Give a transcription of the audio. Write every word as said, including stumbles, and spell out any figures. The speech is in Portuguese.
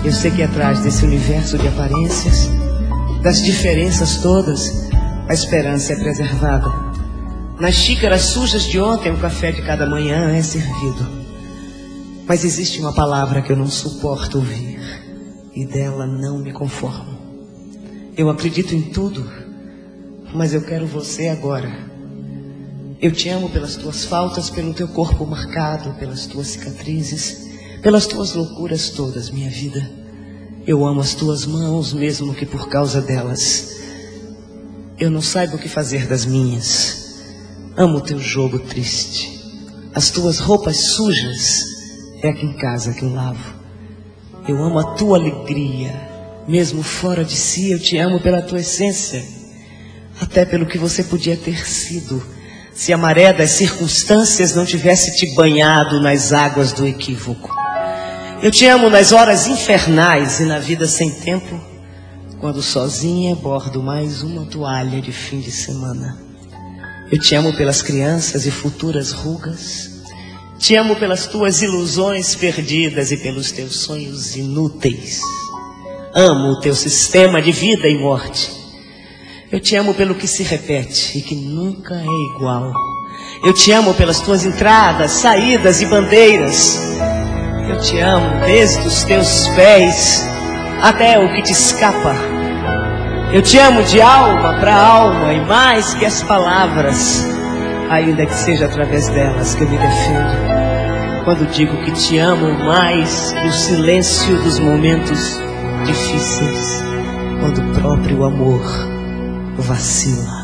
Eu sei que atrás desse universo de aparências, das diferenças todas, a esperança é preservada. Nas xícaras sujas de ontem, o café de cada manhã é servido. Mas existe uma palavra que eu não suporto ouvir, e dela não me conformo. Eu acredito em tudo, mas eu quero você agora. Eu te amo pelas tuas faltas, pelo teu corpo marcado, pelas tuas cicatrizes, pelas tuas loucuras todas, minha vida. Eu amo as tuas mãos, mesmo que por causa delas eu não saiba o que fazer das minhas. Amo o teu jogo triste, as tuas roupas sujas, é aqui em casa que eu lavo. Eu amo a tua alegria, mesmo fora de si. Eu te amo pela tua essência, até pelo que você podia ter sido, se a maré das circunstâncias não tivesse te banhado nas águas do equívoco. Eu te amo nas horas infernais e na vida sem tempo, quando sozinha bordo mais uma toalha de fim de semana. Eu te amo pelas crianças e futuras rugas. Te amo pelas tuas ilusões perdidas e pelos teus sonhos inúteis. Amo o teu sistema de vida e morte. Eu te amo pelo que se repete e que nunca é igual. Eu te amo pelas tuas entradas, saídas e bandeiras. Eu te amo desde os teus pés até o que te escapa. Eu te amo de alma para alma e mais que as palavras, ainda que seja através delas que eu me defendo. Quando digo que te amo mais no silêncio dos momentos difíceis, quando o próprio amor vacila.